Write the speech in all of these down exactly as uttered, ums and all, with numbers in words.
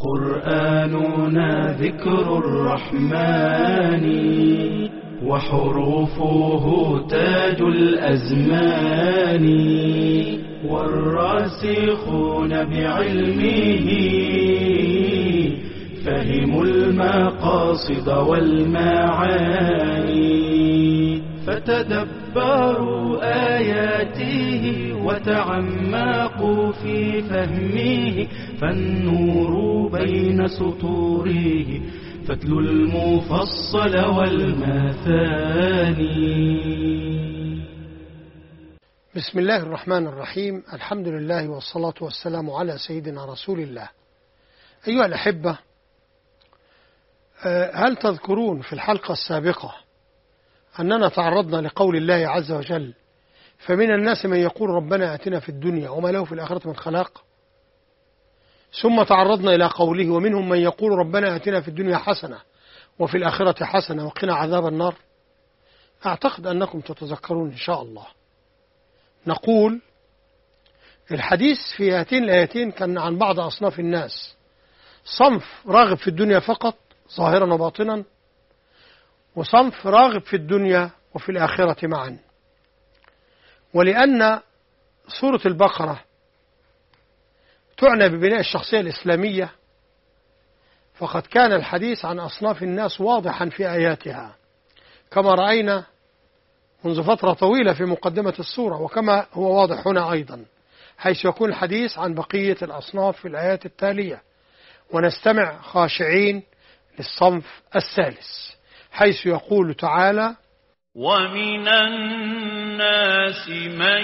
قرآننا ذكر الرحمن وحروفه تاج الأزمان، والراسخون بعلمه فهموا المقاصد والمعاني، فتدبروا آياته وتعمقوا في فهمه، فالنور بين سطوره فتلو المفصل والمثاني. بسم الله الرحمن الرحيم. الحمد لله والصلاة والسلام على سيدنا رسول الله. أيها الأحبة، هل تذكرون في الحلقة السابقة أننا تعرضنا لقول الله عز وجل: فمن الناس من يقول ربنا آتنا في الدنيا وما له في الآخرة من خلاق؟ ثم تعرضنا إلى قوله: ومنهم من يقول ربنا آتنا في الدنيا حسنة وفي الآخرة حسنة وقنا عذاب النار. أعتقد أنكم تتذكرون إن شاء الله. نقول الحديث في هاتين الآيتين كان عن بعض أصناف الناس: صنف راغب في الدنيا فقط ظاهرا وباطنا، وصنف راغب في الدنيا وفي الآخرة معا. ولأن سورة البقرة تعنى ببناء الشخصية الإسلامية، فقد كان الحديث عن أصناف الناس واضحا في آياتها، كما رأينا منذ فترة طويلة في مقدمة السورة، وكما هو واضح هنا أيضا، حيث يكون الحديث عن بقية الأصناف في الآيات التالية. ونستمع خاشعين للصنف الثالث، حيث يقول تعالى: ومن الناس من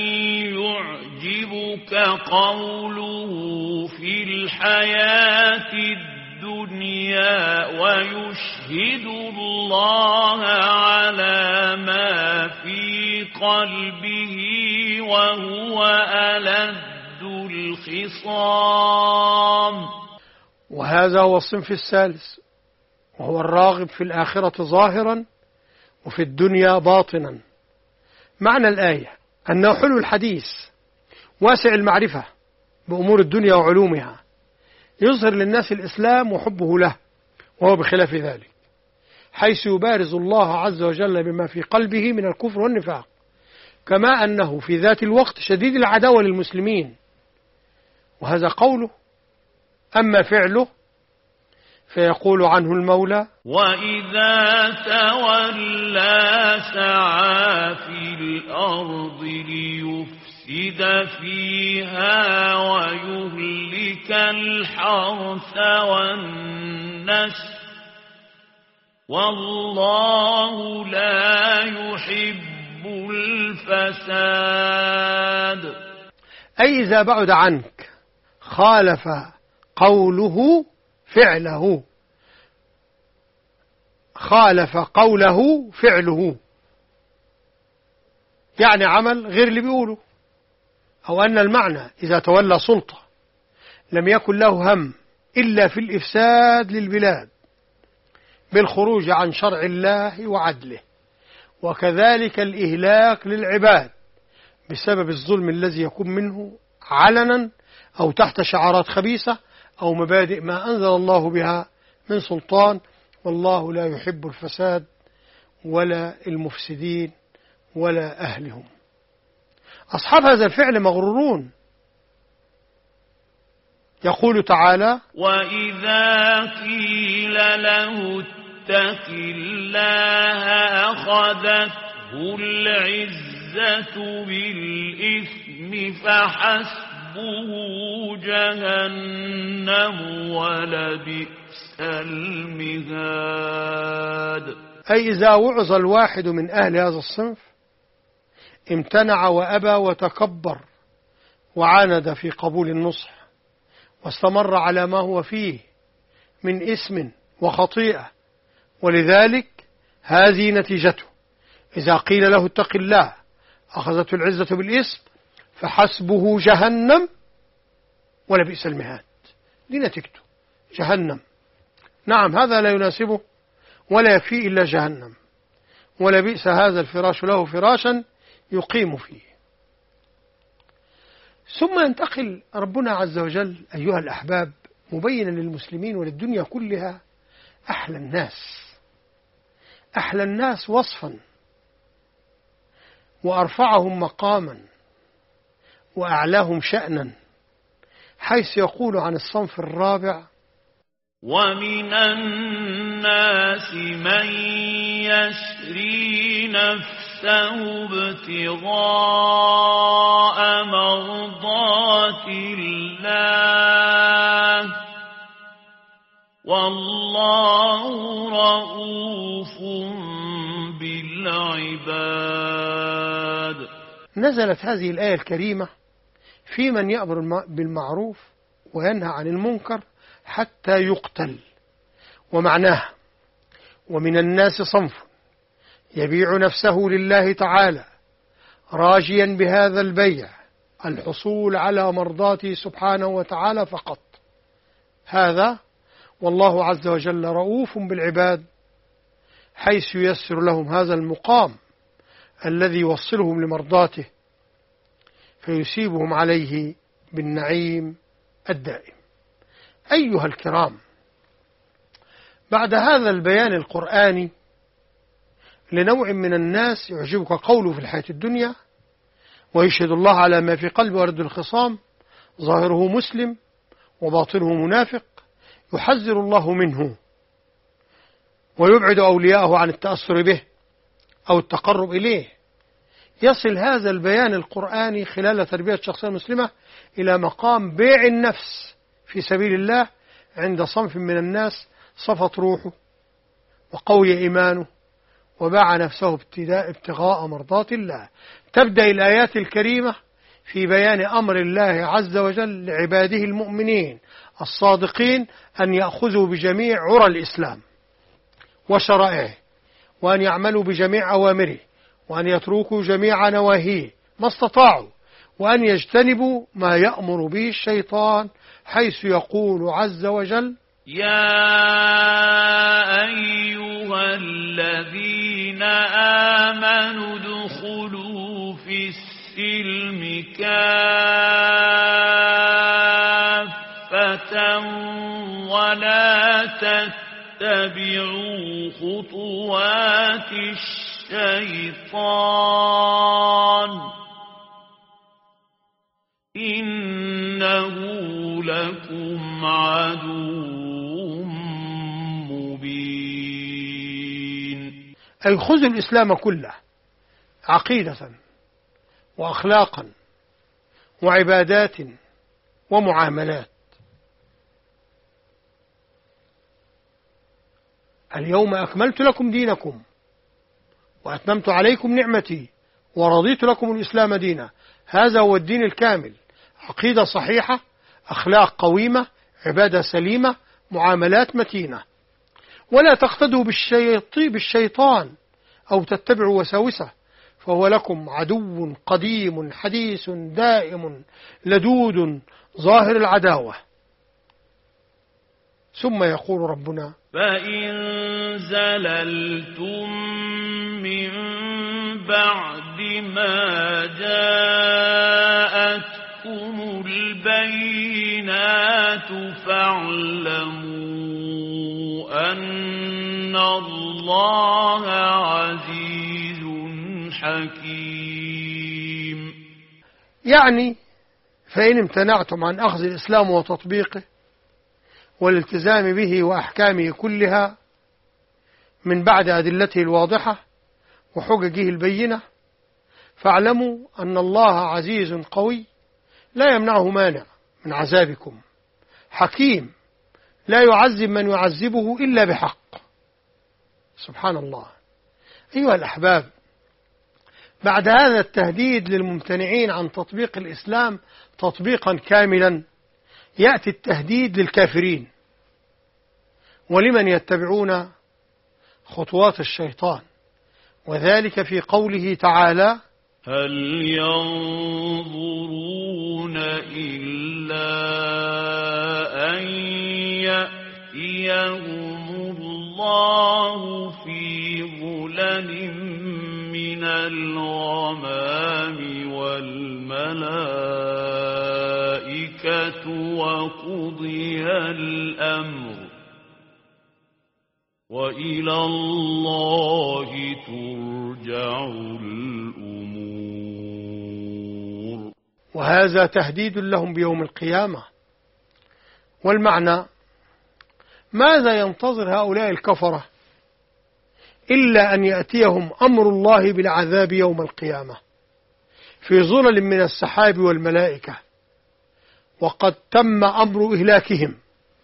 يعجبك قوله في الحياة الدنيا ويشهد الله على ما في قلبه وهو ألد الخصام. وهذا هو الصنف الثالث، وهو الراغب في الآخرة ظاهرا وفي الدنيا باطنا. معنى الآية أنه حلو الحديث واسع المعرفة بأمور الدنيا وعلومها، يظهر للناس الإسلام وحبه له، وهو بخلاف ذلك، حيث يبارز الله عز وجل بما في قلبه من الكفر والنفاق، كما أنه في ذات الوقت شديد العداوة للمسلمين. وهذا قوله. أما فعله فيقول عنه المولى: وإذا تولى سعى في الأرض ليفسد فيها ويهلك الحرث والنسل والله لا يحب الفساد. أي إذا بعد عنك خالف قوله فعله، خالف قوله فعله، يعني عمل غير اللي بيقوله. أو أن المعنى إذا تولى سلطة لم يكن له هم إلا في الإفساد للبلاد بالخروج عن شرع الله وعدله، وكذلك الإهلاك للعباد بسبب الظلم الذي يكون منه علنا أو تحت شعارات خبيثة أو مبادئ ما أنزل الله بها من سلطان. والله لا يحب الفساد ولا المفسدين ولا أهلهم. أصحاب هذا الفعل مغرورون. يقول تعالى: وإذا قيل له اتق الله أخذته العزة بالإثم فحسبه جهنم ولبئس المهاد. أي إذا وعظ الواحد من أهل هذا الصنف امتنع وأبى وتكبر وعاند في قبول النصح، واستمر على ما هو فيه من إثم وخطيئة، ولذلك هذه نتيجته: إذا قيل له اتق الله أخذته العزة بالإثم فحسبه جهنم ولبئس المهاد. دي نتيجته، جهنم. نعم، هذا لا يناسبه ولا يكفي إلا جهنم، ولبئس هذا الفراش له فراشا يقيم فيه. ثم ينتقل ربنا عز وجل أيها الأحباب مبينا للمسلمين وللدنيا كلها أحلى الناس، أحلى الناس وصفا، وأرفعهم مقاما، وأعلاهم شأنا، حيث يقول عن الصنف الرابع: ومن الناس من يشري نفسه ابتغاء مرضات الله والله رؤوف بالعباد. نزلت هذه الآية الكريمة في من يأمر بالمعروف وينهى عن المنكر حتى يقتل، ومعناها: ومن الناس صنف يبيع نفسه لله تعالى راجيا بهذا البيع الحصول على مرضاته سبحانه وتعالى فقط، هذا والله عز وجل رؤوف بالعباد، حيث ييسر لهم هذا المقام الذي يوصلهم لمرضاته فيسيبهم عليه بالنعيم الدائم. أيها الكرام، بعد هذا البيان القرآني لنوع من الناس يعجبك قوله في الحياة الدنيا ويشهد الله على ما في قلبه ورد الخصام، ظاهره مسلم وباطنه منافق، يحذر الله منه ويبعد أولياءه عن التأثر به أو التقرب إليه. يصل هذا البيان القرآني خلال تربية الشخصية المسلمة إلى مقام بيع النفس في سبيل الله عند صنف من الناس صفت روحه وقوي إيمانه وباع نفسه ابتغاء مرضات الله. تبدأ الآيات الكريمة في بيان أمر الله عز وجل لعباده المؤمنين الصادقين أن يأخذوا بجميع عرى الإسلام وشرائعه، وأن يعملوا بجميع أوامره، وأن يتركوا جميع نواهيه ما استطاعوا، وأن يجتنبوا ما يأمر به الشيطان، حيث يقول عز وجل: يا أيها الذين آمنوا ادخلوا في السلم كافة ولا تتبعوا خطوات الشيطان إنه لكم عدو مبين. أي خذوا الإسلام كله عقيدة وأخلاقا وعبادات ومعاملات. اليوم أكملت لكم دينكم وأتممت عليكم نعمتي ورضيت لكم الإسلام دينا. هذا هو الدين الكامل، عقيدة صحيحة، أخلاق قويمة، عبادة سليمة، معاملات متينة. ولا تقتدوا بالشيطان أو تتبعوا وساوسه، فهو لكم عدو قديم حديث دائم لدود ظاهر العداوة. ثم يقول ربنا: فإن زللتم من بعد ما جاءتكم البينات فاعلموا أن الله عزيز حكيم. يعني فإن امتنعتم عن أخذ الإسلام وتطبيقه والالتزام به وأحكامه كلها من بعد أدلته الواضحة وحججه البينة، فاعلموا أن الله عزيز قوي لا يمنعه مانع من عذابكم، حكيم لا يعذب من يعذبه إلا بحق. سبحان الله. أيها الأحباب، بعد هذا التهديد للممتنعين عن تطبيق الإسلام تطبيقا كاملا، يأتي التهديد للكافرين ولمن يتبعون خطوات الشيطان، وذلك في قوله تعالى: هل ينظرون إلا أن يأتيهم الله في ظلل من الغمام والملائكة وقضي الأمر وإلى الله ترجع الأمور. وهذا تهديد لهم بيوم القيامة. والمعنى ماذا ينتظر هؤلاء الكفرة إلا أن يأتيهم أمر الله بالعذاب يوم القيامة في ظلل من السحاب والملائكة، وقد تم أمر إهلاكهم،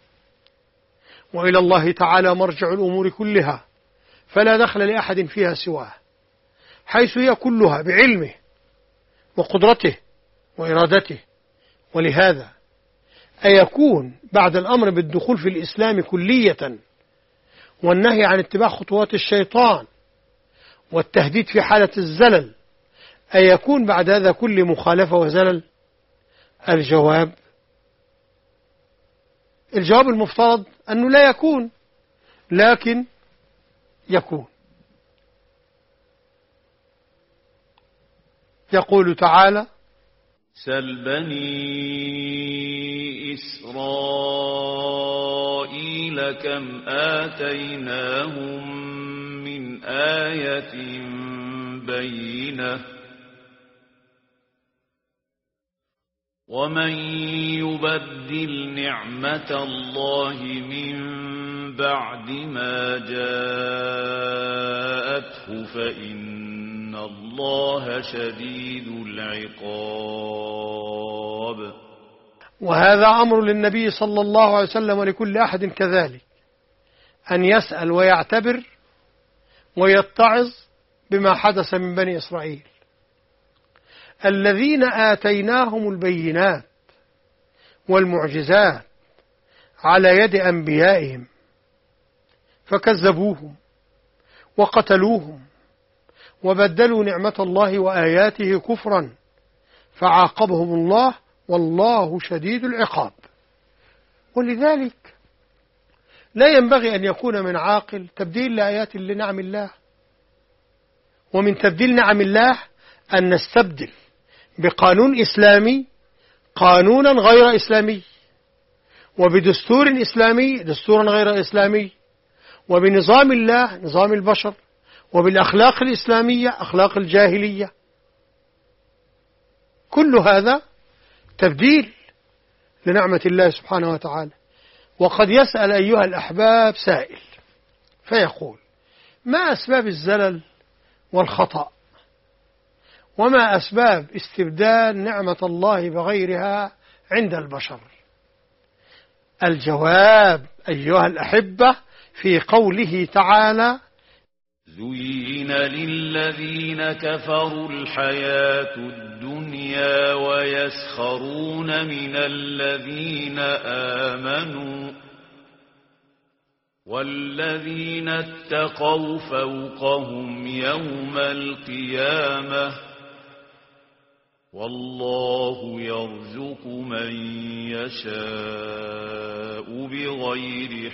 وإلى الله تعالى مرجع الأمور كلها، فلا دخل لأحد فيها سواه، حيث هي كلها بعلمه وقدرته وإرادته. ولهذا أيكون بعد الأمر بالدخول في الإسلام كلية والنهي عن اتباع خطوات الشيطان والتهديد في حالة الزلل، أيكون بعد هذا كل مخالفة وزلل؟ الجواب الجواب المفترض أنه لا يكون، لكن يكون. يقول تعالى: سل بني إسرائيل كم آتيناهم من آية بينة ومن يبدل نعمة الله من بعد ما جاءته فإن الله شديد العقاب. وهذا أمر للنبي صلى الله عليه وسلم ولكل أحد كذلك، أن يسأل ويعتبر ويتعظ بما حدث من بني إسرائيل الذين آتيناهم البينات والمعجزات على يد أنبيائهم فكذبوهم وقتلوهم وبدلوا نعمة الله وآياته كفرا فعاقبهم الله والله شديد العقاب. ولذلك لا ينبغي أن يكون من عاقل تبديل لآيات لنعم الله، ومن تبديل نعم الله أن نستبدل بقانون إسلامي قانونا غير إسلامي، وبدستور إسلامي دستورا غير إسلامي، وبنظام الله نظام البشر، وبالأخلاق الإسلامية أخلاق الجاهلية. كل هذا تبديل لنعمة الله سبحانه وتعالى. وقد يسأل أيها الأحباب سائل فيقول: ما أسباب الزلل والخطأ؟ وما أسباب استبدال نعمة الله بغيرها عند البشر؟ الجواب أيها الأحبة في قوله تعالى: زين للذين كفروا الحياة الدنيا ويسخرون من الذين آمنوا والذين اتقوا فوقهم يوم القيامة والله يرزق من يشاء بغير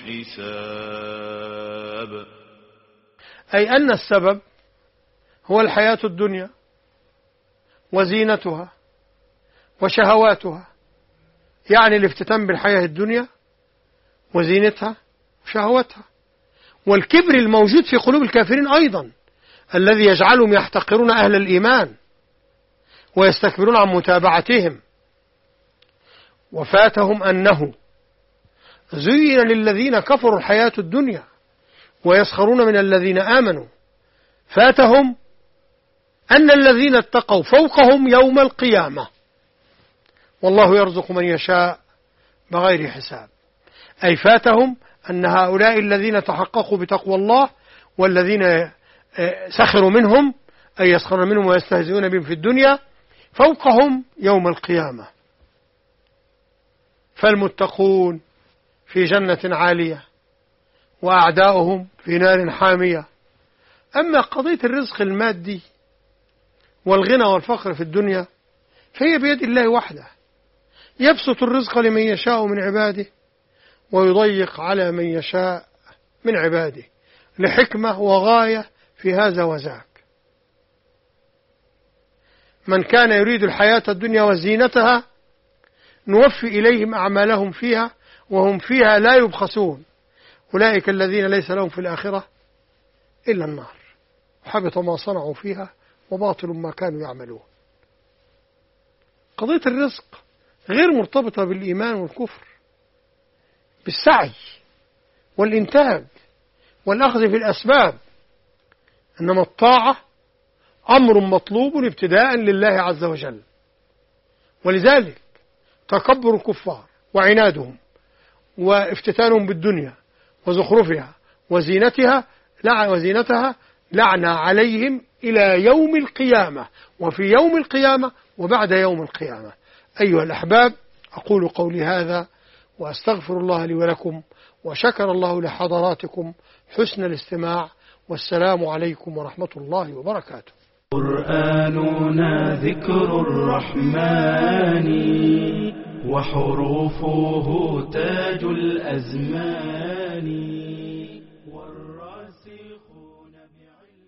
حساب. أي أن السبب هو الحياة الدنيا وزينتها وشهواتها، يعني الافتتان بالحياة الدنيا وزينتها وشهواتها، والكبر الموجود في قلوب الكافرين أيضا الذي يجعلهم يحتقرون أهل الإيمان ويستكبرون عن متابعتهم. وفاتهم أنه زين للذين كفروا الحياة الدنيا ويسخرون من الذين آمنوا، فاتهم أن الذين اتقوا فوقهم يوم القيامة والله يرزق من يشاء بغير حساب. أي فاتهم أن هؤلاء الذين تحققوا بتقوى الله والذين سخروا منهم أي يسخرون منهم ويستهزئون بهم في الدنيا فوقهم يوم القيامة. فالمتقون في جنة عالية وأعداؤهم في نار حامية. أما قضية الرزق المادي والغنى والفقر في الدنيا فهي بيد الله وحده، يبسط الرزق لمن يشاء من عباده ويضيق على من يشاء من عباده لحكمة وغاية في هذا وذاك. من كان يريد الحياة الدنيا وزينتها نوفي إليهم أعمالهم فيها وهم فيها لا يبخسون أولئك الذين ليس لهم في الآخرة إلا النار وحبط ما صنعوا فيها وباطل ما كانوا يعملون. قضية الرزق غير مرتبطة بالإيمان والكفر، بالسعي والإنتاج والأخذ في الأسباب، إنما الطاعة أمر مطلوب ابتداء لله عز وجل. ولذلك تكبر الكفار وعنادهم وافتتانهم بالدنيا وزخرفها وزينتها وزينتها لعنة عليهم إلى يوم القيامة، وفي يوم القيامة وبعد يوم القيامة. أيها الأحباب، أقول قولي هذا وأستغفر الله لي ولكم، وشكر الله لحضراتكم حسن الاستماع، والسلام عليكم ورحمة الله وبركاته. قرآننا ذكر الرحمن وحروفه تاج الأزمان والراسخون بعلم